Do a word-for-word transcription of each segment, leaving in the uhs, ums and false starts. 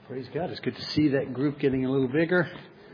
Praise God. It's good to see that group getting a little bigger.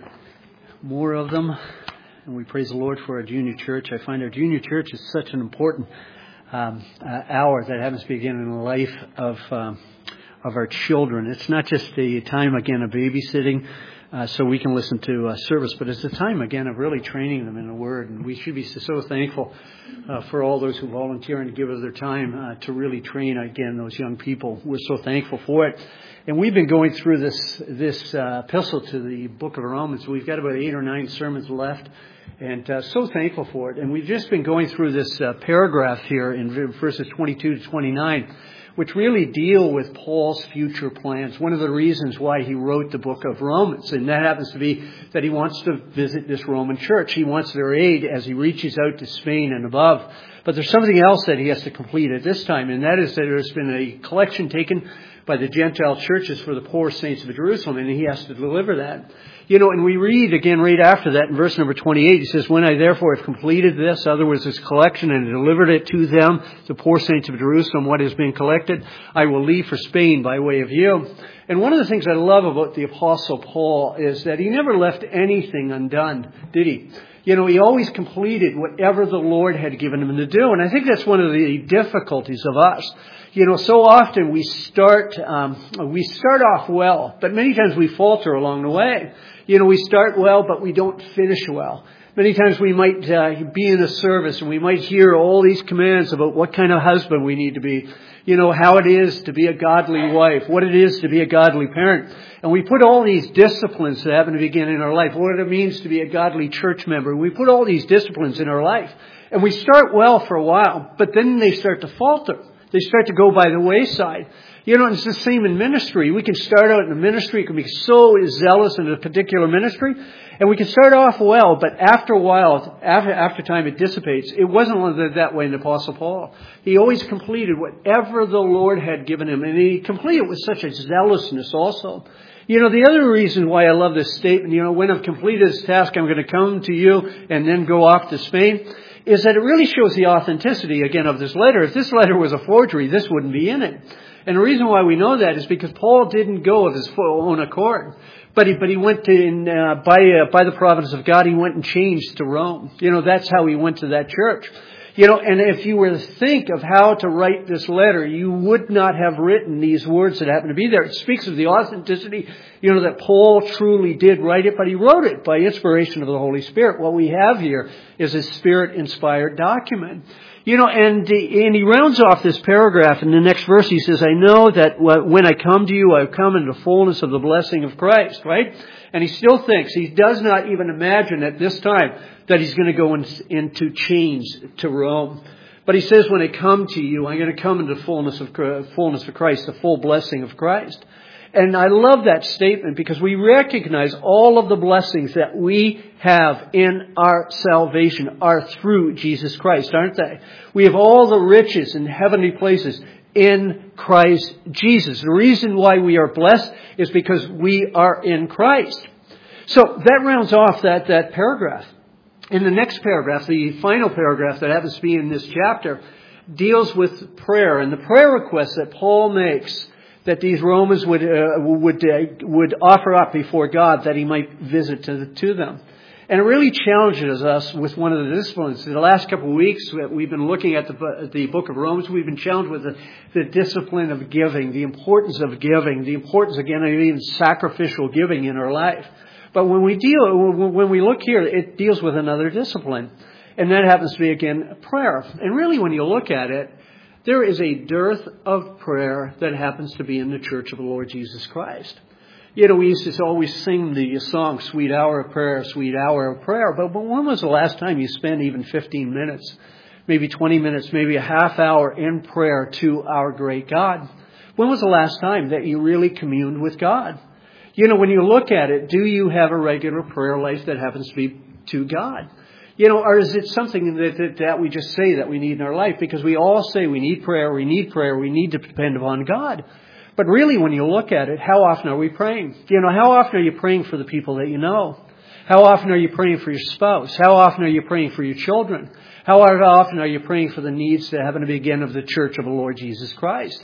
More of them. And we praise the Lord for our junior church. I find our junior church is such an important um, uh, hour that happens to begin in the life of um, of our children. It's not just a time, again, of babysitting uh, so we can listen to uh, service, but it's a time, again, of really training them in the Word. And we should be so thankful uh, for all those who volunteer and give of their time uh, to really train, again, those young people. We're so thankful for it. And we've been going through this this uh, epistle to the book of Romans. We've got about eight or nine sermons left, and uh, so thankful for it. And we've just been going through this uh, paragraph here in verses twenty-two to twenty-nine, which really deal with Paul's future plans. One of the reasons why he wrote the book of Romans, and that happens to be that he wants to visit this Roman church. He wants their aid as he reaches out to Spain and above. But there's something else that he has to complete at this time, and that is that there's been a collection taken by the Gentile churches for the poor saints of Jerusalem, and he has to deliver that. You know, and we read again right after that in verse number twenty-eight, he says, "When I therefore have completed this," in other words, this collection, "and delivered it to them, the poor saints of Jerusalem, what has been collected, I will leave for Spain by way of you." And one of the things I love about the Apostle Paul is that he never left anything undone, did he? You know, he always completed whatever the Lord had given him to do. And I think that's one of the difficulties of us. You know, so often we start, um, we start off well, but many times we falter along the way. You know, we start well, but we don't finish well. Many times we might uh, be in a service and we might hear all these commands about what kind of husband we need to be. You know, how it is to be a godly wife, what it is to be a godly parent. And we put all these disciplines that happen to begin in our life, what it means to be a godly church member. We put all these disciplines in our life. And we start well for a while, but then they start to falter. They start to go by the wayside. You know, it's the same in ministry. We can start out in a ministry, we can be so zealous in a particular ministry, and we can start off well, but after a while, after, after time, it dissipates. It wasn't that way in the Apostle Paul. He always completed whatever the Lord had given him, and he completed with such a zealousness also. You know, the other reason why I love this statement, you know, when I've completed this task, I'm going to come to you and then go off to Spain, is that it really shows the authenticity, again, of this letter. If this letter was a forgery, this wouldn't be in it. And the reason why we know that is because Paul didn't go of his own accord. But he, but he went to, in, uh, by, uh, by the providence of God, he went and changed to Rome. You know, that's how he went to that church. You know, and if you were to think of how to write this letter, you would not have written these words that happen to be there. It speaks of the authenticity, you know, that Paul truly did write it, but he wrote it by inspiration of the Holy Spirit. What we have here is a Spirit-inspired document. You know, and, and he rounds off this paragraph in the next verse. He says, "I know that when I come to you, I come in the fullness of the blessing of Christ," right? And he still thinks, he does not even imagine at this time that he's going to go in, into chains to Rome. But he says, "When I come to you, I'm going to come into the fullness of, fullness of Christ, the full blessing of Christ." And I love that statement because we recognize all of the blessings that we have in our salvation are through Jesus Christ, aren't they? We have all the riches in heavenly places in Christ Jesus. The reason why we are blessed is because we are in Christ. So that rounds off that, that paragraph. In the next paragraph, the final paragraph that happens to be in this chapter, deals with prayer and the prayer request that Paul makes that these Romans would uh, would uh, would offer up before God that he might visit to, to them. And it really challenges us with one of the disciplines. In the last couple of weeks, we've been looking at the, the book of Romans. We've been challenged with the, the discipline of giving, the importance of giving, the importance, again, of even sacrificial giving in our life. But when we deal, when we look here, it deals with another discipline. And that happens to be, again, prayer. And really, when you look at it, there is a dearth of prayer that happens to be in the church of the Lord Jesus Christ. You know, we used to always sing the song, "Sweet Hour of Prayer, Sweet Hour of Prayer." But, but when was the last time you spent even fifteen minutes, maybe twenty minutes, maybe a half hour in prayer to our great God? When was the last time that you really communed with God? You know, when you look at it, do you have a regular prayer life that happens to be to God? You know, or is it something that, that, that we just say that we need in our life? Because we all say we need prayer, we need prayer, we need to depend upon God. But really, when you look at it, how often are we praying? You know, how often are you praying for the people that you know? How often are you praying for your spouse? How often are you praying for your children? How often are you praying for the needs that happen to be, again, of the church of the Lord Jesus Christ?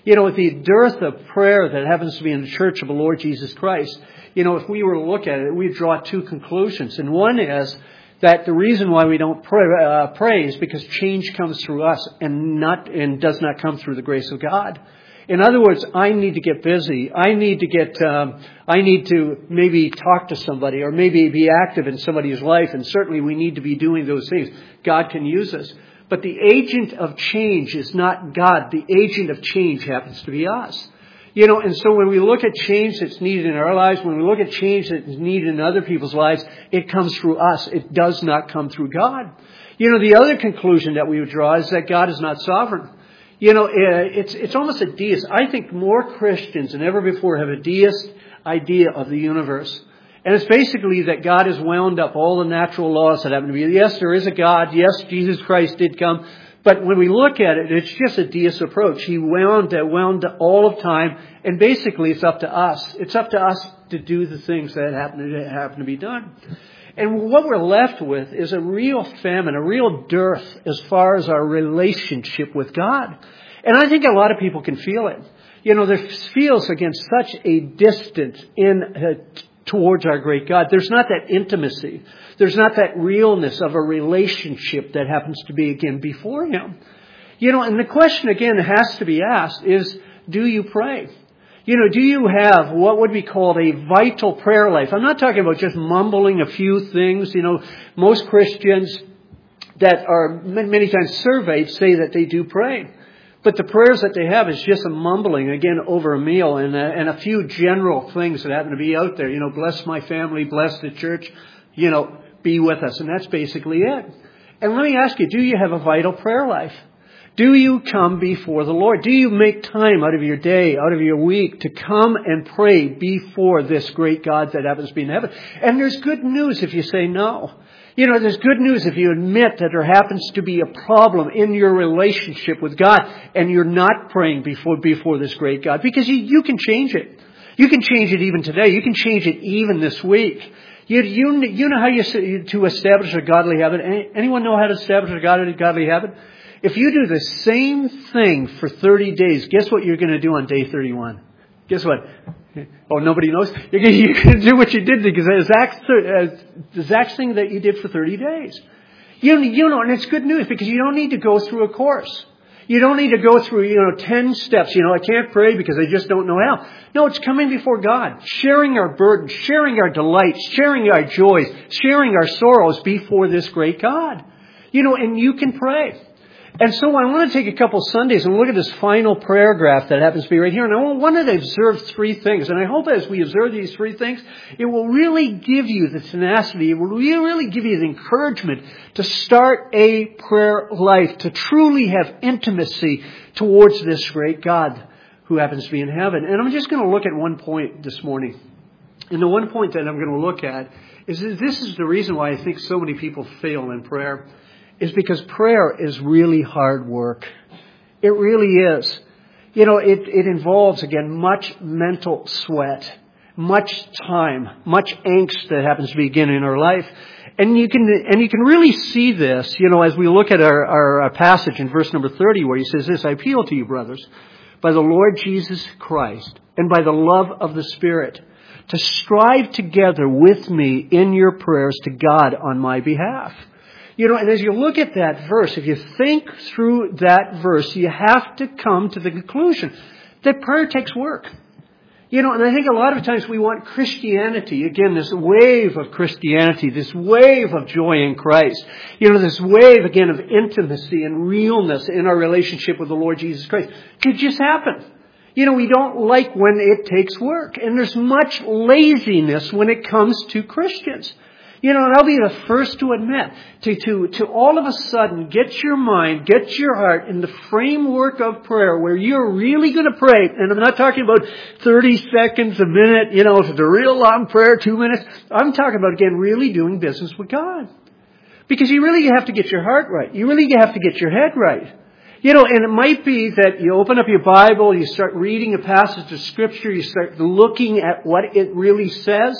You know, with the dearth of prayer that happens to be in the church of the Lord Jesus Christ, you know, if we were to look at it, we'd draw two conclusions. And one is that the reason why we don't pray, uh, pray is because change comes through us and not and does not come through the grace of God. In other words, I need to get busy. I need to get, um, I need to maybe talk to somebody or maybe be active in somebody's life. And certainly we need to be doing those things. God can use us. But the agent of change is not God. The agent of change happens to be us. You know, and so when we look at change that's needed in our lives, when we look at change that's needed in other people's lives, it comes through us. It does not come through God. You know, the other conclusion that we would draw is that God is not sovereign. You know, it's it's almost a deist. I think more Christians than ever before have a deist idea of the universe. And it's basically that God has wound up all the natural laws that happen to be. Yes, there is a God. Yes, Jesus Christ did come. But when we look at it, it's just a deist approach. He wound, uh, wound all of time. And basically, it's up to us. It's up to us to do the things that happen to, happen to be done. And what we're left with is a real famine, a real dearth as far as our relationship with God. And I think a lot of people can feel it. You know, there feels, again, such a distance in uh, towards our great God. There's not that intimacy. There's not that realness of a relationship that happens to be, again, before Him. You know, and the question, again, has to be asked is, do you pray? You know, do you have what would be called a vital prayer life? I'm not talking about just mumbling a few things. You know, most Christians that are many times surveyed say that they do pray. But the prayers that they have is just a mumbling, again, over a meal and a, and a few general things that happen to be out there. You know, bless my family, bless the church, you know, be with us. And that's basically it. And let me ask you, do you have a vital prayer life? Do you come before the Lord? Do you make time out of your day, out of your week, to come and pray before this great God that happens to be in heaven? And there's good news if you say no. You know, there's good news if you admit that there happens to be a problem in your relationship with God and you're not praying before before this great God, because you, you can change it. You can change it even today. You can change it even this week. You, you, you know how you to establish a godly habit? Anyone know how to establish a godly, godly habit? If you do the same thing for thirty days, guess what you're going to do on day thirty-one? Guess what? Oh, nobody knows? You're going to do what you did because the exact, the exact thing that you did for thirty days. You, you know, and it's good news because you don't need to go through a course. You don't need to go through, you know, ten steps. You know, I can't pray because I just don't know how. No, it's coming before God, sharing our burdens, sharing our delights, sharing our joys, sharing our sorrows before this great God. You know, and you can pray. And so I want to take a couple Sundays and look at this final paragraph that happens to be right here. And I want to observe three things. And I hope as we observe these three things, it will really give you the tenacity. It will really give you the encouragement to start a prayer life, to truly have intimacy towards this great God who happens to be in heaven. And I'm just going to look at one point this morning. And the one point that I'm going to look at is that this is the reason why I think so many people fail in prayer. Is because prayer is really hard work. It really is. You know, it, it involves, again, much mental sweat, much time, much angst that happens to begin in our life. And you can and you can really see this, you know, as we look at our, our, our passage in verse number thirty where he says this, I appeal to you, brothers, by the Lord Jesus Christ and by the love of the Spirit, to strive together with me in your prayers to God on my behalf. You know, and as you look at that verse, if you think through that verse, you have to come to the conclusion that prayer takes work. You know, and I think a lot of times we want Christianity, again, this wave of Christianity, this wave of joy in Christ. You know, this wave, again, of intimacy and realness in our relationship with the Lord Jesus Christ. It just happen. You know, we don't like when it takes work. And there's much laziness when it comes to Christians. You know, and I'll be the first to admit, to, to, to all of a sudden get your mind, get your heart in the framework of prayer where you're really going to pray. And I'm not talking about thirty seconds, a minute, you know, if it's a real long prayer, two minutes. I'm talking about, again, really doing business with God. Because you really have to get your heart right. You really have to get your head right. You know, and it might be that you open up your Bible, you start reading a passage of Scripture, you start looking at what it really says.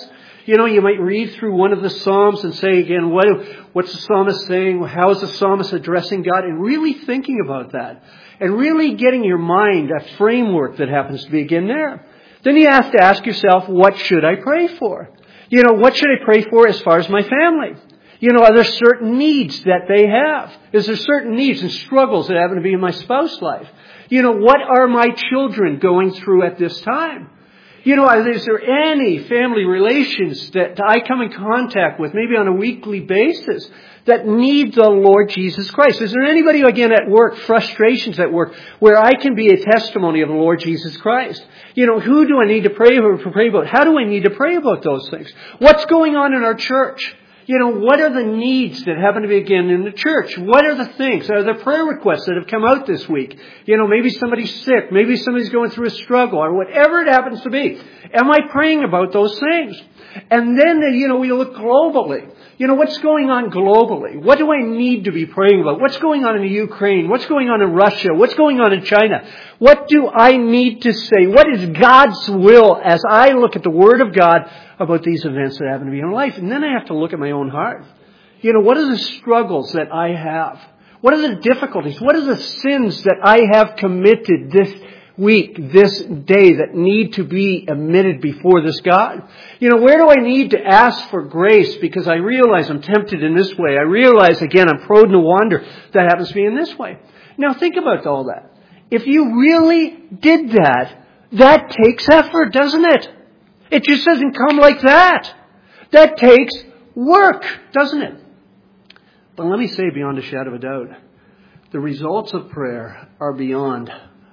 You know, you might read through one of the Psalms and say again, what, what's the psalmist saying? How is the psalmist addressing God? And really thinking about that. And really getting your mind a framework that happens to be again there. Then you have to ask yourself, what should I pray for? You know, what should I pray for as far as my family? You know, are there certain needs that they have? Is there certain needs and struggles that happen to be in my spouse's life? You know, what are my children going through at this time? You know, is there any family relations that I come in contact with, maybe on a weekly basis, that need the Lord Jesus Christ? Is there anybody, again, at work, frustrations at work, where I can be a testimony of the Lord Jesus Christ? You know, who do I need to pray for, pray about? How do I need to pray about those things? What's going on in our church? You know, what are the needs that happen to be, again, in the church? What are the things? Are there prayer requests that have come out this week? You know, maybe somebody's sick. Maybe somebody's going through a struggle or whatever it happens to be. Am I praying about those things? And then, you know, we look globally. You know, what's going on globally? What do I need to be praying about? What's going on in the Ukraine? What's going on in Russia? What's going on in China? What do I need to say? What is God's will as I look at the Word of God about these events that happen to be in life? And then I have to look at my own heart. You know, what are the struggles that I have? What are the difficulties? What are the sins that I have committed this week, this day, that need to be admitted before this God? You know, where do I need to ask for grace because I realize I'm tempted in this way? I realize, again, I'm prone to wander. That happens to be in this way. Now, think about all that. If you really did that, that takes effort, doesn't it? It just doesn't come like that. That takes work, doesn't it? But let me say, beyond a shadow of a doubt, the results of prayer are beyond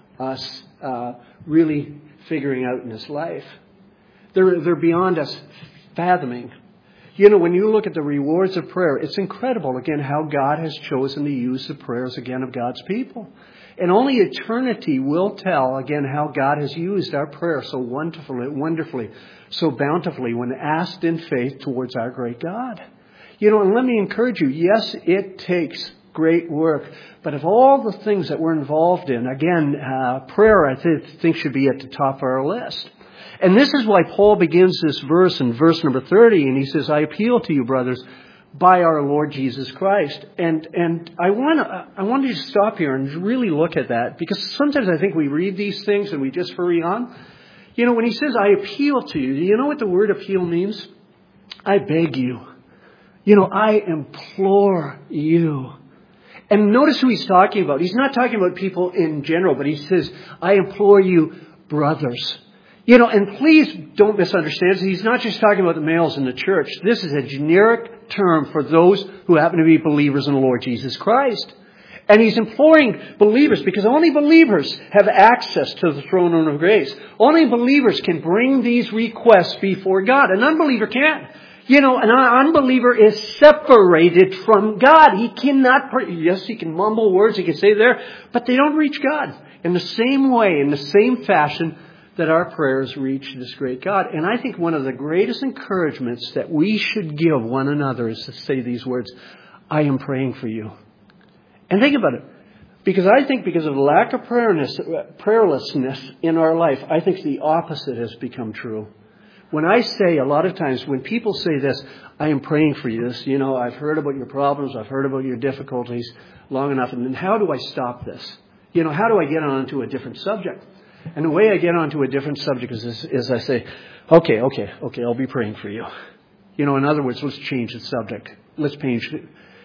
us uh, really figuring out in this life. They're, they're beyond us fathoming. You know, when you look at the rewards of prayer, it's incredible, again, how God has chosen to use the prayers, again, of God's people. And only eternity will tell, again, how God has used our prayer so wonderfully, wonderfully, so bountifully when asked in faith towards our great God. You know, and let me encourage you, yes, it takes great work. But of all the things that we're involved in, again, uh, prayer, I th- think, should be at the top of our list. And this is why Paul begins this verse in verse number thirty, and he says, I appeal to you, brothers, by our Lord Jesus Christ. And and I want to I want to stop here and really look at that, because sometimes I think we read these things and we just hurry on. You know, when he says, I appeal to you, do you know what the word appeal means? I beg you. You know, I implore you. And notice who he's talking about. He's not talking about people in general, but he says, I implore you, brothers. You know, and please don't misunderstand. He's not just talking about the males in the church. This is a generic term for those who happen to be believers in the Lord Jesus Christ. And he's imploring believers, because only believers have access to the throne room of grace. Only believers can bring these requests before God. An unbeliever can't. You know, an unbeliever is separated from God. He cannot pray. Yes, he can mumble words, he can say there, but they don't reach God in the same way, in the same fashion that our prayers reach this great God. And I think one of the greatest encouragements that we should give one another is to say these words, I am praying for you. And think about it. Because I think because of the lack of prayerlessness in our life, I think the opposite has become true. When I say, a lot of times, when people say this, I am praying for you, this, you know, I've heard about your problems, I've heard about your difficulties long enough, and then how do I stop this? You know, how do I get on to a different subject? And the way I get onto a different subject is, is, is I say, okay, okay, okay, I'll be praying for you. You know, in other words, let's change the subject. Let's change,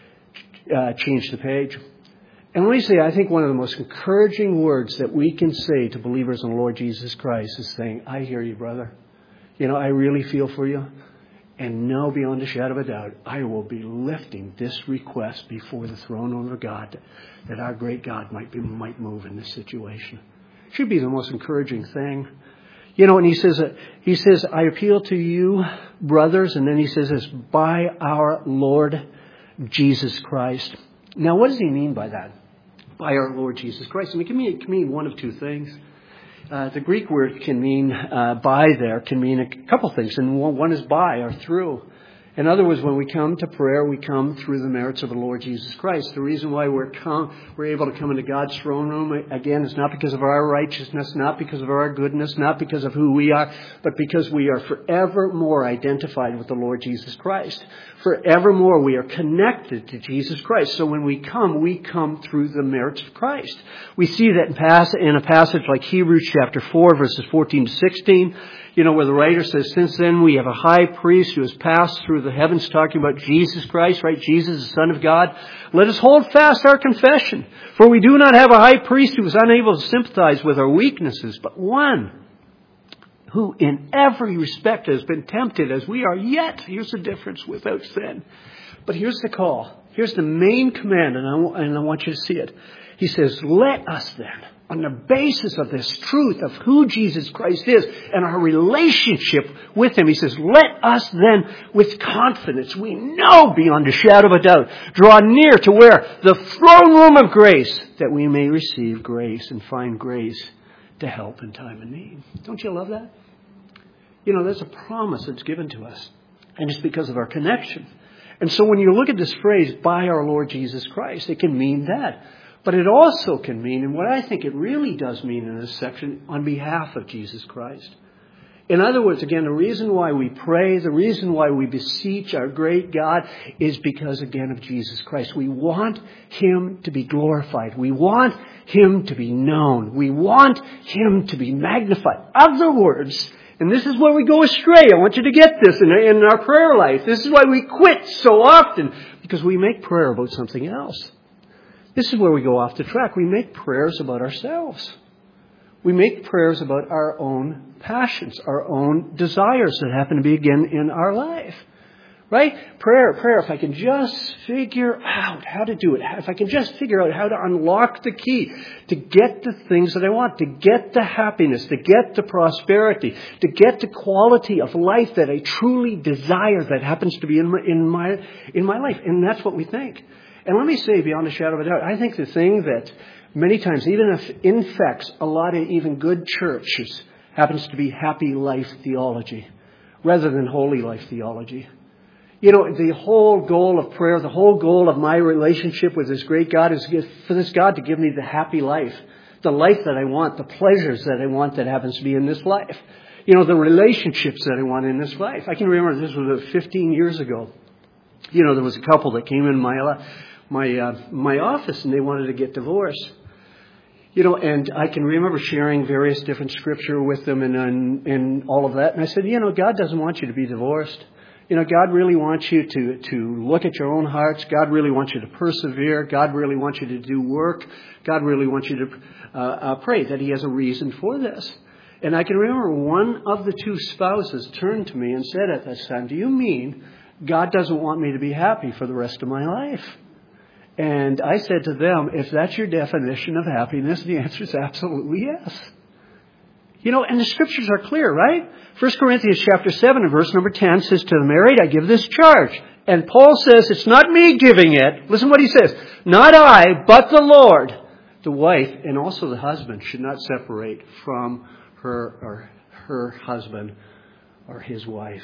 uh, change the page. And let me say, I think one of the most encouraging words that we can say to believers in the Lord Jesus Christ is saying, I hear you, brother. You know, I really feel for you. And now, beyond a shadow of a doubt, I will be lifting this request before the throne of God, that our great God might be, might move in this situation. It should be the most encouraging thing. You know, and he says, uh, he says, I appeal to you, brothers, and then he says this, by our Lord Jesus Christ. Now, what does he mean by that? By our Lord Jesus Christ. I mean, it can mean, it can mean one of two things. Uh, the Greek word can mean, uh, by there, can mean a couple things. And one, one is by or through. In other words, when we come to prayer, we come through the merits of the Lord Jesus Christ. The reason why we're come, we're able to come into God's throne room, again, is not because of our righteousness, not because of our goodness, not because of who we are, but because we are forevermore identified with the Lord Jesus Christ. Forevermore, we are connected to Jesus Christ. So when we come, we come through the merits of Christ. We see that in, pass- in a passage like Hebrews chapter four, verses fourteen to sixteen. You know, where the writer says, since then we have a high priest who has passed through the heavens, talking about Jesus Christ, right? Jesus, the Son of God. Let us hold fast our confession. For we do not have a high priest who is unable to sympathize with our weaknesses, but one who in every respect has been tempted as we are, yet, here's the difference, without sin. But here's the call. Here's the main command, and I, and I want you to see it. He says, let us then, on the basis of this truth of who Jesus Christ is and our relationship with Him, He says, let us then with confidence, we know beyond a shadow of a doubt, draw near to where? The throne room of grace, that we may receive grace and find grace to help in time of need. Don't you love that? You know, that's a promise that's given to us. And it's because of our connection. And so when you look at this phrase, by our Lord Jesus Christ, it can mean that. But it also can mean, and what I think it really does mean in this section, on behalf of Jesus Christ. In other words, again, the reason why we pray, the reason why we beseech our great God is because, again, of Jesus Christ. We want Him to be glorified. We want Him to be known. We want Him to be magnified. Other words, and this is where we go astray. I want you to get this in, in our prayer life. This is why we quit so often, because we make prayer about something else. This is where we go off the track. We make prayers about ourselves. We make prayers about our own passions, our own desires that happen to be, again, in our life. Right? Prayer, prayer. If I can just figure out how to do it, if I can just figure out how to unlock the key to get the things that I want, to get the happiness, to get the prosperity, to get the quality of life that I truly desire that happens to be in my, in my, in my life. And that's what we think. And let me say, beyond a shadow of a doubt, I think the thing that many times, even if infects a lot of even good churches, happens to be happy life theology rather than holy life theology. You know, the whole goal of prayer, the whole goal of my relationship with this great God is for this God to give me the happy life, the life that I want, the pleasures that I want that happens to be in this life. You know, the relationships that I want in this life. I can remember this was fifteen years ago. You know, there was a couple that came in my life. my uh, my office, and they wanted to get divorced. You know, and I can remember sharing various different scripture with them and, and and all of that. And I said, you know, God doesn't want you to be divorced. You know, God really wants you to to look at your own hearts. God really wants you to persevere. God really wants you to do work. God really wants you to uh, uh, pray that He has a reason for this. And I can remember one of the two spouses turned to me and said at that time, do you mean God doesn't want me to be happy for the rest of my life? And I said to them, if that's your definition of happiness, the answer is absolutely yes. You know, and the scriptures are clear, right? First Corinthians chapter seven and verse number ten says, to the married I give this charge. And Paul says, it's not me giving it. Listen what he says. Not I, but the Lord. The wife and also the husband should not separate from her or her husband or his wife.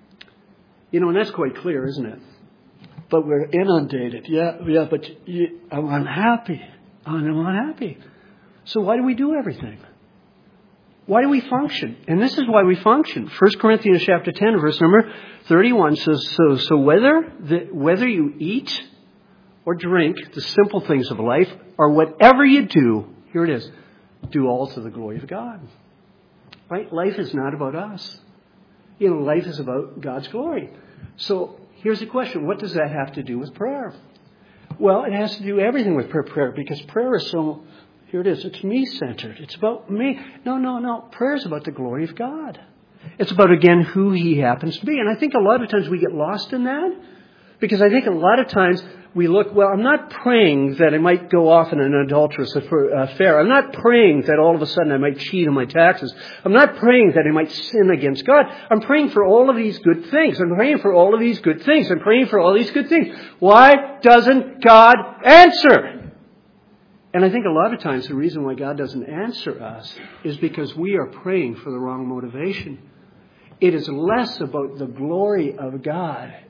You know, and that's quite clear, isn't it? But we're inundated. Yeah, yeah, but you, I'm unhappy. I'm unhappy. So why do we do everything? Why do we function? And this is why we function. First Corinthians chapter ten, verse number thirty-one says, so, so whether, the, whether you eat or drink the simple things of life, or whatever you do, here it is, do all to the glory of God. Right? Life is not about us. You know, life is about God's glory. So here's the question. What does that have to do with prayer? Well, it has to do everything with prayer, because prayer is so, here it is, it's me-centered. It's about me. No, no, no. Prayer is about the glory of God. It's about, again, who He happens to be. And I think a lot of times we get lost in that, because I think a lot of times we look, well, I'm not praying that I might go off in an adulterous affair. I'm not praying that all of a sudden I might cheat on my taxes. I'm not praying that I might sin against God. I'm praying for all of these good things. I'm praying for all of these good things. I'm praying for all these good things. Why doesn't God answer? And I think a lot of times the reason why God doesn't answer us is because we are praying for the wrong motivation. It is less about the glory of God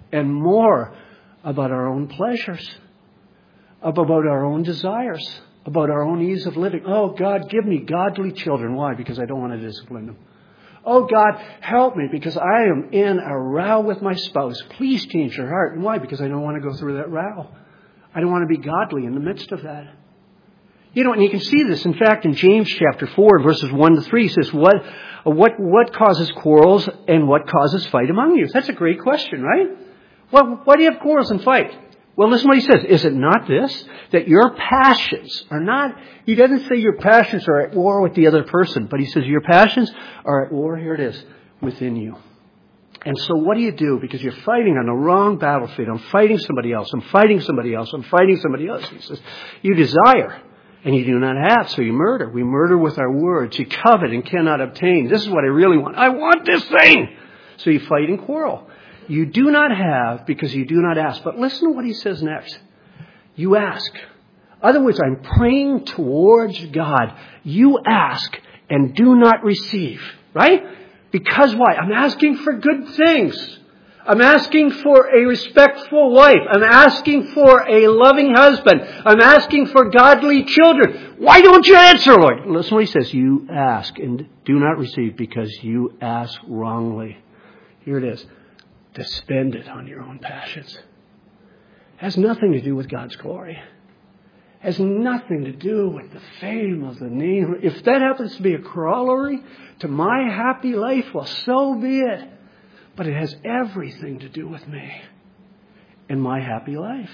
and more about our own pleasures, about our own desires, about our own ease of living. Oh, God, give me godly children. Why? Because I don't want to discipline them. Oh, God, help me because I am in a row with my spouse. Please change their heart. And why? Because I don't want to go through that row. I don't want to be godly in the midst of that. You know, and you can see this, in fact, in James chapter four, verses one to three, it says, what, what, what causes quarrels and what causes fight among you? That's a great question, right? Well, why do you have quarrels and fight? Well, listen to what he says. Is it not this? That your passions are not, he doesn't say your passions are at war with the other person, but he says your passions are at war, here it is, within you. And so what do you do? Because you're fighting on the wrong battlefield. I'm fighting somebody else. I'm fighting somebody else. I'm fighting somebody else. He says, you desire and you do not have, so you murder. We murder with our words. You covet and cannot obtain. This is what I really want. I want this thing. So you fight and quarrel. You do not have because you do not ask. But listen to what he says next. You ask. Other words, I'm praying towards God. You ask and do not receive. Right? Because why? I'm asking for good things. I'm asking for a respectful wife. I'm asking for a loving husband. I'm asking for godly children. Why don't you answer, Lord? Listen what he says. You ask and do not receive because you ask wrongly. Here it is. To spend it on your own passions. Has nothing to do with God's glory. Has nothing to do with the fame of the name. If that happens to be a corollary to my happy life, well, so be it. But it has everything to do with me and my happy life.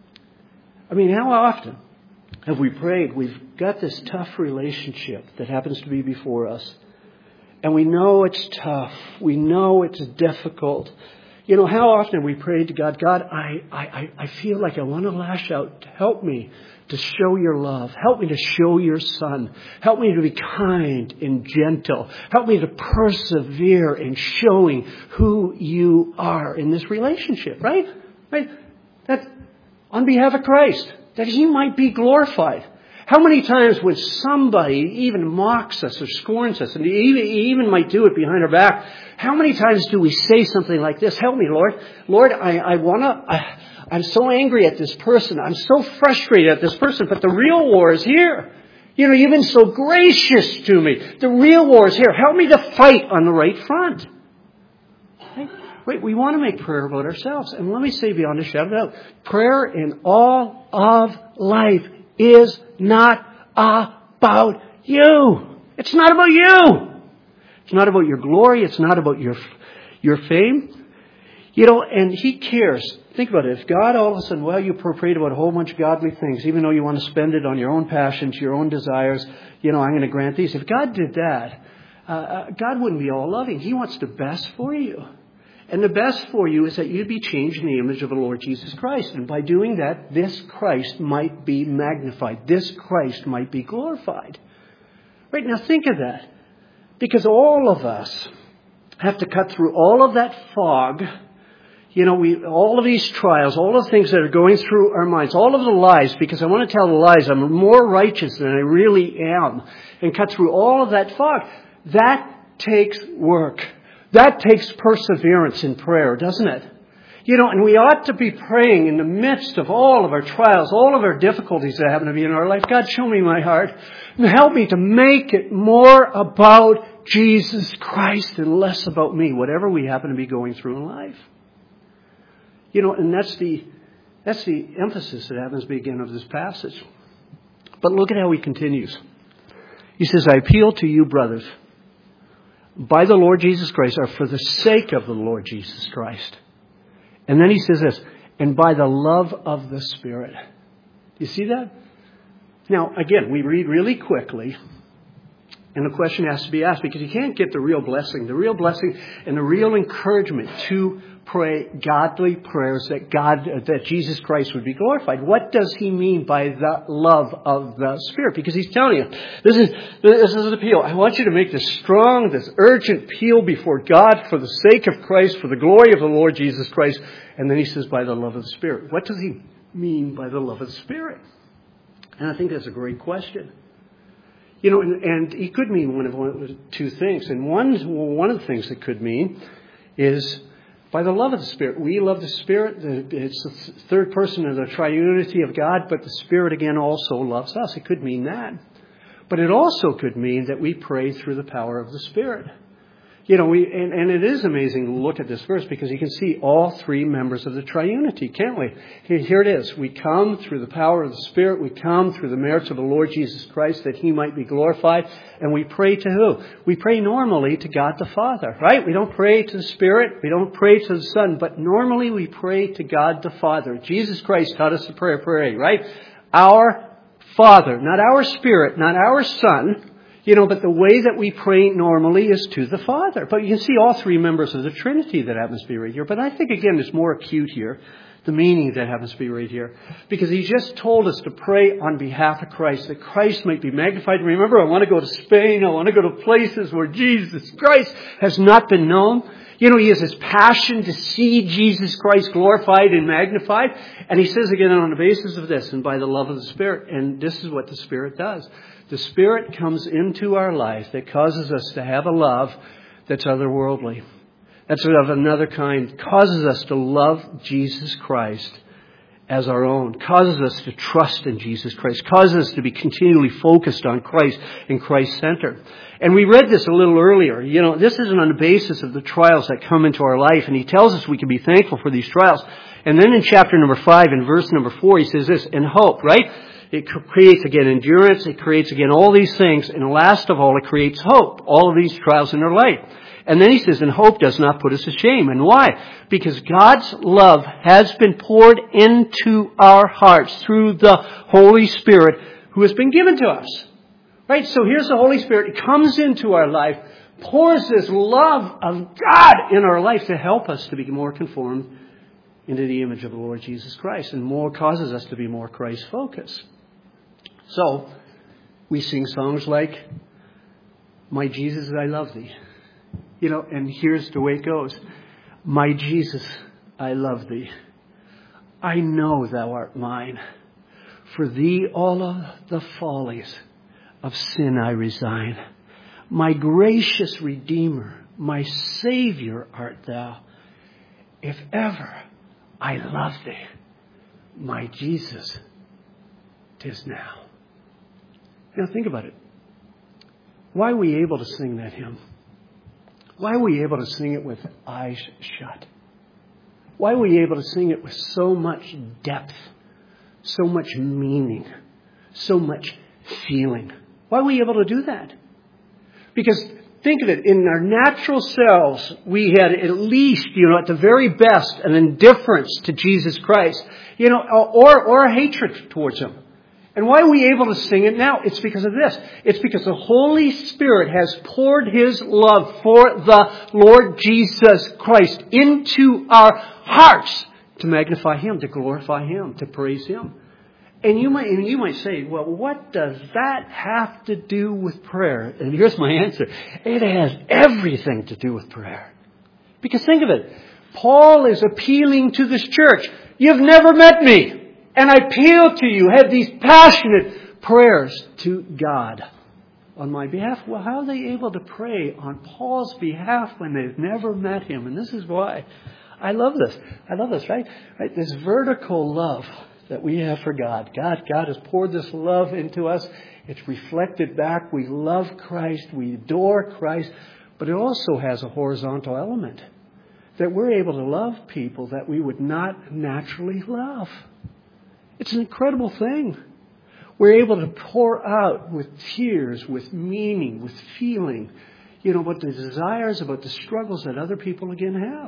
I mean, how often have we prayed? We've got this tough relationship that happens to be before us. And we know it's tough. We know it's difficult. You know, how often have we prayed to God, God, I, I, I feel like I want to lash out. Help me to show your love. Help me to show your son. Help me to be kind and gentle. Help me to persevere in showing who you are in this relationship, right? Right? That on behalf of Christ, that he might be glorified. How many times when somebody even mocks us or scorns us, and even, even might do it behind our back, how many times do we say something like this? Help me, Lord. Lord, I, I want to, I'm so angry at this person. I'm so frustrated at this person, but the real war is here. You know, you've been so gracious to me. The real war is here. Help me to fight on the right front. Right? Wait, we want to make prayer about ourselves. And let me say beyond a shadow of doubt, prayer in all of life is not about you. It's not about you. It's not about your glory. It's not about your your fame. You know, and he cares. Think about it. If God all of a sudden, well, you prayed about a whole bunch of godly things, even though you want to spend it on your own passions, your own desires, you know, I'm going to grant these. If God did that, uh, God wouldn't be all loving. He wants the best for you. And the best for you is that you'd be changed in the image of the Lord Jesus Christ. And by doing that, this Christ might be magnified. This Christ might be glorified. Right, now think of that. Because all of us have to cut through all of that fog. You know, we all of these trials, all of the things that are going through our minds, all of the lies, because I want to tell the lies, I'm more righteous than I really am. And cut through all of that fog. That takes work. That takes perseverance in prayer, doesn't it? You know, and we ought to be praying in the midst of all of our trials, all of our difficulties that happen to be in our life. God, show me my heart. And help me to make it more about Jesus Christ and less about me, whatever we happen to be going through in life. You know, and that's the that's the emphasis that happens at the beginning of this passage. But look at how he continues. He says, I appeal to you, brothers, by the Lord Jesus Christ, or for the sake of the Lord Jesus Christ. And then he says this, and by the love of the Spirit. You see that? Now, again, we read really quickly, and the question has to be asked, because you can't get the real blessing, the real blessing and the real encouragement to pray godly prayers that God, that Jesus Christ would be glorified. What does he mean by the love of the Spirit? Because he's telling you, this is, this is an appeal. I want you to make this strong, this urgent appeal before God for the sake of Christ, for the glory of the Lord Jesus Christ. And then he says, by the love of the Spirit. What does he mean by the love of the Spirit? And I think that's a great question. You know, and, and he could mean one of, one of two things. And one, one of the things it could mean is By the love of the Spirit. We love the Spirit. It's the third person of the triunity of God, but the Spirit again also loves us. It could mean that. But it also could mean that we pray through the power of the Spirit. You know, we and, and it is amazing to look at this verse because you can see all three members of the triunity, can't we? Here, here it is. We come through the power of the Spirit. We come through the merits of the Lord Jesus Christ that He might be glorified. And we pray to who? We pray normally to God the Father, right? We don't pray to the Spirit. We don't pray to the Son. But normally we pray to God the Father. Jesus Christ taught us to pray, pray, right? Our Father, not our Spirit, not our Son. You know, but the way that we pray normally is to the Father. But you can see all three members of the Trinity that happens to be right here. But I think, again, it's more acute here, the meaning that happens to be right here. Because He just told us to pray on behalf of Christ, that Christ might be magnified. Remember, I want to go to Spain. I want to go to places where Jesus Christ has not been known. You know, He has this passion to see Jesus Christ glorified and magnified. And He says again on the basis of this, and by the love of the Spirit. And this is what the Spirit does. The Spirit comes into our life that causes us to have a love that's otherworldly. That's of another kind. Causes us to love Jesus Christ as our own. Causes us to trust in Jesus Christ. Causes us to be continually focused on Christ and Christ-centered. And we read this a little earlier. You know, this isn't on the basis of the trials that come into our life. And He tells us we can be thankful for these trials. And then in chapter number five, in verse number four, He says this, and hope, right? It creates, again, endurance. It creates, again, all these things. And last of all, it creates hope. All of these trials in our life. And then He says, and hope does not put us to shame. And why? Because God's love has been poured into our hearts through the Holy Spirit who has been given to us. Right? So here's the Holy Spirit. It comes into our life, pours this love of God in our life to help us to be more conformed into the image of the Lord Jesus Christ. And more causes us to be more Christ-focused. So, we sing songs like, My Jesus, I love Thee. You know, and here's the way it goes. My Jesus, I love Thee. I know Thou art mine. For Thee all of the follies of sin I resign. My gracious Redeemer, my Savior art Thou. If ever I love Thee, my Jesus, 'tis now. Now think about it. Why are we able to sing that hymn? Why are we able to sing it with eyes shut? Why are we able to sing it with so much depth, so much meaning, so much feeling? Why are we able to do that? Because think of it, in our natural selves, we had at least, you know, at the very best, an indifference to Jesus Christ, you know, or, or a hatred towards Him. And why are we able to sing it now? It's because of this. It's because the Holy Spirit has poured His love for the Lord Jesus Christ into our hearts to magnify Him, to glorify Him, to praise Him. And you might, and you might say, well, what does that have to do with prayer? And here's my answer. It has everything to do with prayer. Because think of it. Paul is appealing to this church. You've never met me. And I appeal to you, have these passionate prayers to God on my behalf. Well, how are they able to pray on Paul's behalf when they've never met him? And this is why. I love this. I love this, right? Right? This vertical love that we have for God. God, God has poured this love into us. It's reflected back. We love Christ. We adore Christ. But it also has a horizontal element. That we're able to love people that we would not naturally love. It's an incredible thing. We're able to pour out with tears, with meaning, with feeling, you know, about the desires, about the struggles that other people again have.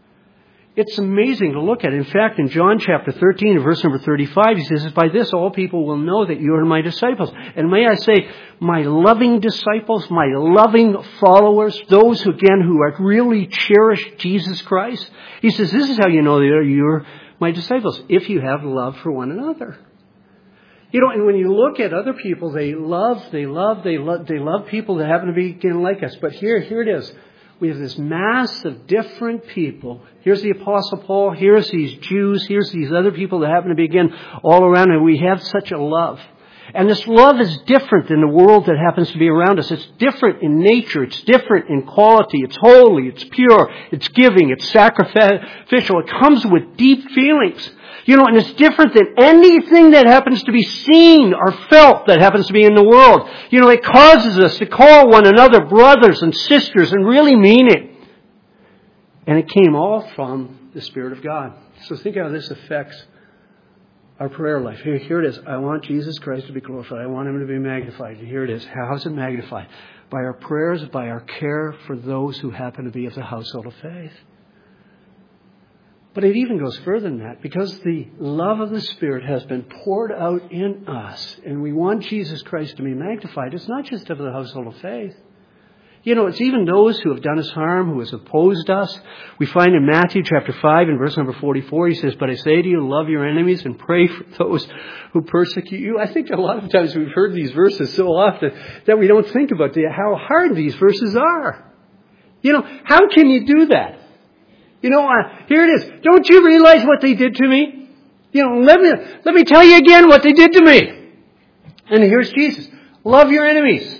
It's amazing to look at. In fact, in John chapter thirteen, verse number thirty-five, He says, by this all people will know that you are my disciples. And may I say, my loving disciples, my loving followers, those who again who are really cherish Jesus Christ. He says, this is how you know that you're my disciples, if you have love for one another. You know, and when you look at other people, they love, they love, they love, they love people that happen to be again like us. But here, here it is. We have this mass of different people. Here's the Apostle Paul. Here's these Jews. Here's these other people that happen to be again all around. And we have such a love. And this love is different than the world that happens to be around us. It's different in nature. It's different in quality. It's holy. It's pure. It's giving. It's sacrificial. It comes with deep feelings. You know, and it's different than anything that happens to be seen or felt that happens to be in the world. You know, it causes us to call one another brothers and sisters and really mean it. And it came all from the Spirit of God. So think how this affects our prayer life. Here, here it is. I want Jesus Christ to be glorified. I want Him to be magnified. Here it is. How is it magnified? By our prayers, by our care for those who happen to be of the household of faith. But it even goes further than that, because the love of the Spirit has been poured out in us, and we want Jesus Christ to be magnified. It's not just of the household of faith. You know, it's even those who have done us harm, who has opposed us. We find in Matthew chapter five and verse number forty-four, He says, "But I say to you, love your enemies and pray for those who persecute you." I think a lot of times we've heard these verses so often that we don't think about the, how hard these verses are. You know, how can you do that? You know, uh, here it is. Don't you realize what they did to me? You know, let me, let me tell you again what they did to me. And here's Jesus. Love your enemies.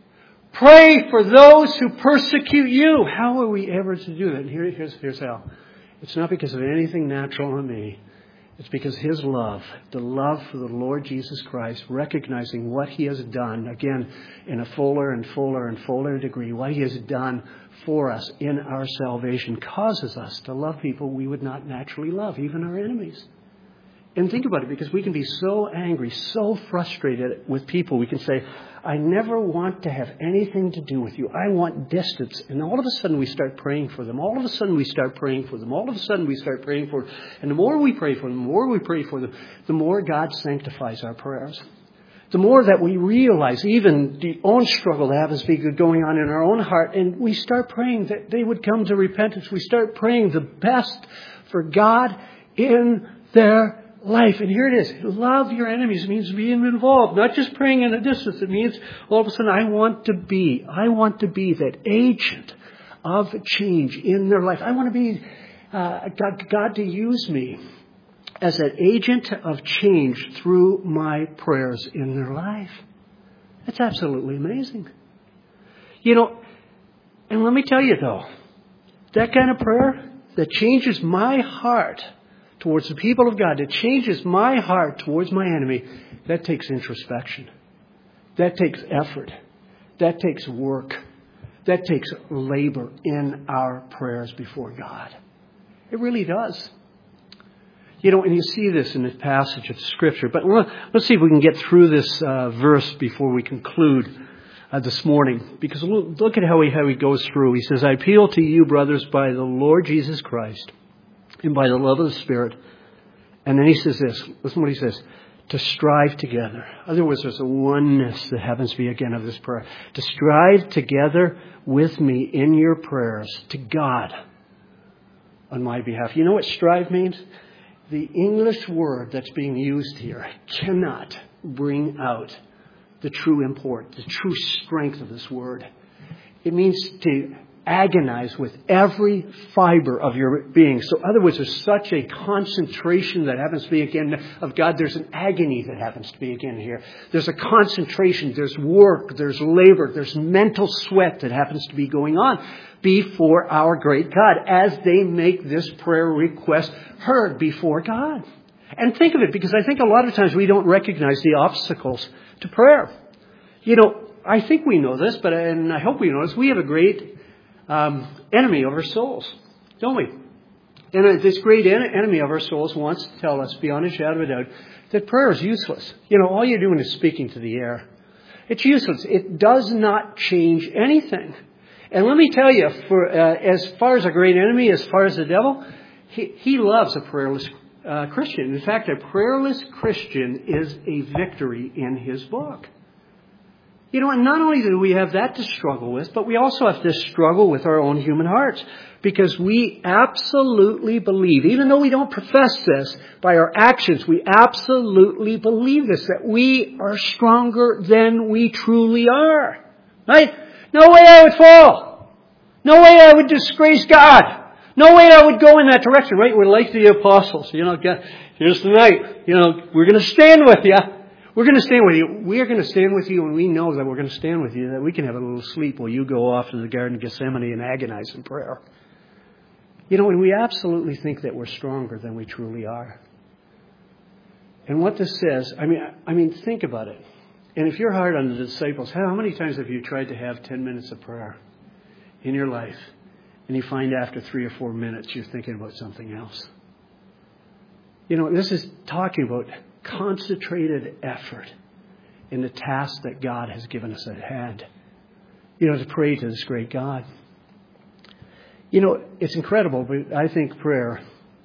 Pray for those who persecute you. How are we ever to do that? And here, here's, here's how. It's not because of anything natural in me. It's because His love, the love for the Lord Jesus Christ, recognizing what He has done, again, in a fuller and fuller and fuller degree, what He has done for us in our salvation, causes us to love people we would not naturally love, even our enemies. And think about it, because we can be so angry, so frustrated with people. We can say, I never want to have anything to do with you. I want distance. And all of a sudden we start praying for them. All of a sudden we start praying for them. All of a sudden we start praying for them. And the more we pray for them, the more we pray for them, the more God sanctifies our prayers. The more that we realize even the own struggle that happens to be going on in our own heart, and we start praying that they would come to repentance. We start praying the best for God in their life. And here it is. Love your enemies means being involved, not just praying in a distance. It means all of a sudden I want to be, I want to be that agent of change in their life. I want to be, uh, God, God to use me as an agent of change through my prayers in their life. That's absolutely amazing. You know, and let me tell you though, that kind of prayer that changes my heart towards the people of God, that changes my heart towards my enemy, that takes introspection. That takes effort. That takes work. That takes labor in our prayers before God. It really does. You know, and you see this in this passage of Scripture. But let's see if we can get through this uh, verse before we conclude uh, this morning. Because look at how he, how he goes through. He says, I appeal to you, brothers, by the Lord Jesus Christ and by the love of the Spirit. And then he says this. Listen to what he says. To strive together. In other words, there's a oneness that happens to be again of this prayer. To strive together with me in your prayers to God on my behalf. You know what strive means? The English word that's being used here cannot bring out the true import, the true strength of this word. It means to agonize with every fiber of your being. So in other words, there's such a concentration that happens to be again of God. There's an agony that happens to be again here. There's a concentration. There's work. There's labor. There's mental sweat that happens to be going on before our great God as they make this prayer request heard before God. And think of it, because I think a lot of times we don't recognize the obstacles to prayer. You know, I think we know this, but and I hope we know this. We have a great um, enemy of our souls, don't we? And this great en- enemy of our souls wants to tell us beyond a shadow of a doubt that prayer is useless. You know, all you're doing is speaking to the air. It's useless. It does not change anything. And let me tell you, for uh, as far as a great enemy, as far as the devil, he, he loves a prayerless uh, Christian. In fact, a prayerless Christian is a victory in his book. You know, and not only do we have that to struggle with, but we also have to struggle with our own human hearts. Because we absolutely believe, even though we don't profess this by our actions, we absolutely believe this, that we are stronger than we truly are. Right? No way I would fall. No way I would disgrace God. No way I would go in that direction. Right? We're like the apostles. You know, here's the night. You know, we're going to stand with you. We're going to stand with you. We are going to stand with you, and we know that we're going to stand with you, that we can have a little sleep while you go off to the Garden of Gethsemane and agonize in prayer. You know, and we absolutely think that we're stronger than we truly are. And what this says, I mean, I mean, think about it. And if you're hard on the disciples, how many times have you tried to have ten minutes of prayer in your life, and you find after three or four minutes you're thinking about something else? You know, this is talking about concentrated effort in the task that God has given us at hand. You know, to pray to this great God. You know, it's incredible, but I think prayer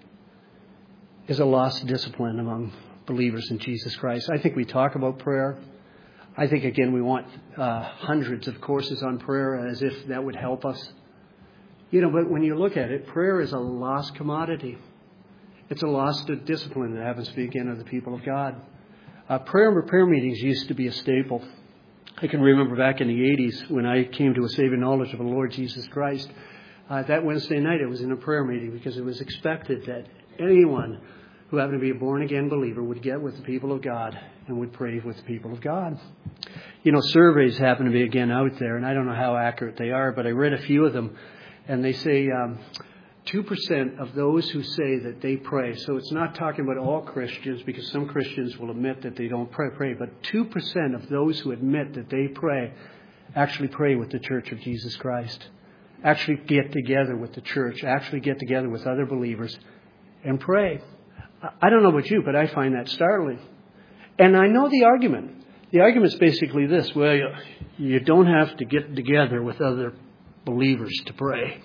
is a lost discipline among believers in Jesus Christ. I think we talk about prayer. I think, again, we want uh, hundreds of courses on prayer as if that would help us. You know, but when you look at it, prayer is a lost commodity. It's a lost discipline that happens to be, again, of the people of God. Uh, prayer and prayer meetings used to be a staple. I can remember back in the eighties when I came to a saving knowledge of the Lord Jesus Christ. Uh, that Wednesday night, I was in a prayer meeting because it was expected that anyone who happened to be a born-again believer would get with the people of God and would pray with the people of God. You know, surveys happen to be, again, out there, and I don't know how accurate they are, but I read a few of them, and they say um, two percent of those who say that they pray, so it's not talking about all Christians, because some Christians will admit that they don't pray, pray but two percent of those who admit that they pray actually pray with the Church of Jesus Christ, actually get together with the church, actually get together with other believers and pray. I don't know about you, but I find that startling. And I know the argument. The argument is basically this: well, you, you don't have to get together with other believers to pray.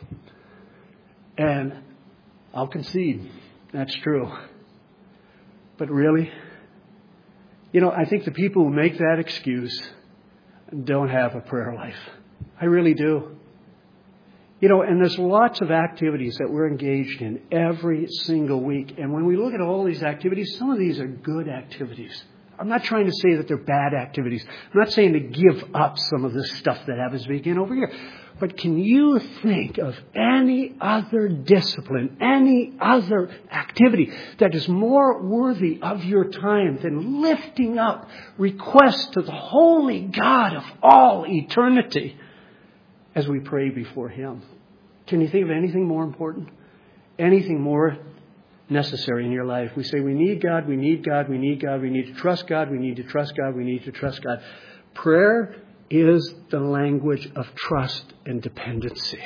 And I'll concede, that's true. But really, you know, I think the people who make that excuse don't have a prayer life. I really do. You know, and there's lots of activities that we're engaged in every single week. And when we look at all these activities, some of these are good activities. I'm not trying to say that they're bad activities. I'm not saying to give up some of this stuff that happens to begin over here. But can you think of any other discipline, any other activity that is more worthy of your time than lifting up requests to the holy God of all eternity as we pray before Him? Can you think of anything more important? Anything more necessary in your life? We say we need God, we need God, we need God, we need to trust God, we need to trust God, we need to trust God. Prayer is the language of trust and dependency.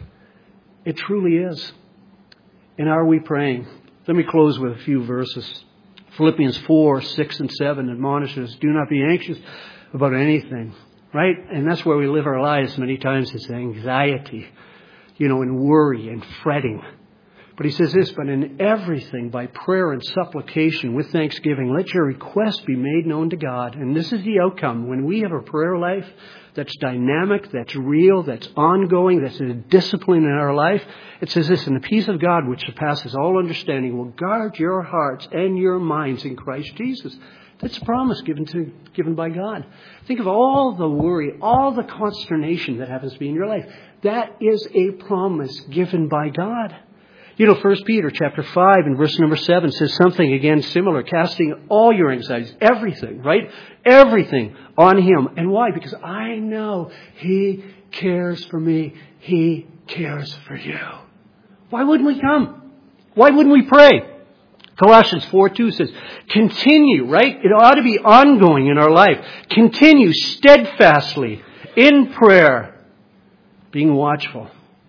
It truly is. And are we praying? Let me close with a few verses. Philippians four, six and seven admonishes, do not be anxious about anything. Right? And that's where we live our lives many times, is anxiety, you know, and worry and fretting. But he says this, but in everything, by prayer and supplication with thanksgiving, let your requests be made known to God. And this is the outcome. When we have a prayer life that's dynamic, that's real, that's ongoing, that's a discipline in our life, it says this, and the peace of God, which surpasses all understanding, will guard your hearts and your minds in Christ Jesus. That's a promise given to given by God. Think of all the worry, all the consternation that happens to be in your life. That is a promise given by God. You know, First Peter chapter five and verse number seven says something again similar, casting all your anxieties, everything, right? Everything on Him. And why? Because I know He cares for me. He cares for you. Why wouldn't we come? Why wouldn't we pray? Colossians four two says, continue, right? It ought to be ongoing in our life. Continue steadfastly in prayer, being watchful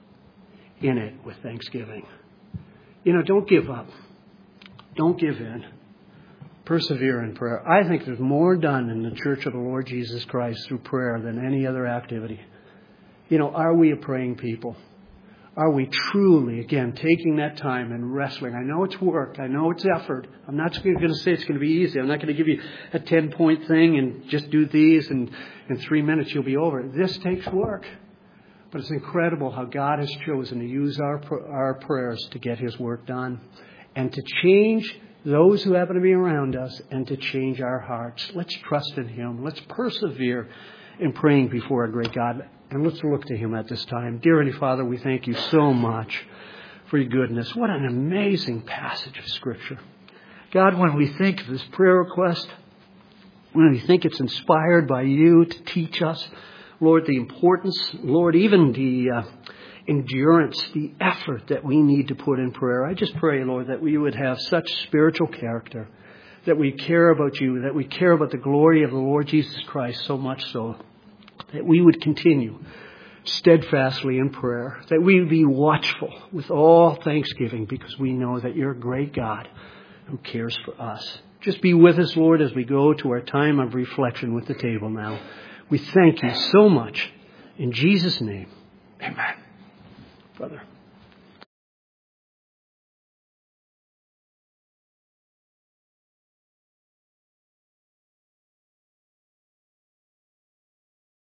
in it with thanksgiving. You know, don't give up. Don't give in. Persevere in prayer. I think there's more done in the Church of the Lord Jesus Christ through prayer than any other activity. You know, are we a praying people? Are we truly, again, taking that time and wrestling? I know it's work. I know it's effort. I'm not going to say it's going to be easy. I'm not going to give you a ten-point thing and just do these and in three minutes you'll be over. This takes work. But it's incredible how God has chosen to use our our prayers to get His work done and to change those who happen to be around us and to change our hearts. Let's trust in Him. Let's persevere in praying before our great God. And let's look to Him at this time. Dear Heavenly Father, we thank You so much for Your goodness. What an amazing passage of Scripture. God, when we think of this prayer request, when we think it's inspired by you to teach us, Lord, the importance, Lord, even the uh, endurance, the effort that we need to put in prayer. I just pray, Lord, that we would have such spiritual character, that we care about you, that we care about the glory of the Lord Jesus Christ so much so, that we would continue steadfastly in prayer, that we would be watchful with all thanksgiving, because we know that you're a great God who cares for us. Just be with us, Lord, as we go to our time of reflection with the table now. We thank you so much. In Jesus' name, amen. Brother.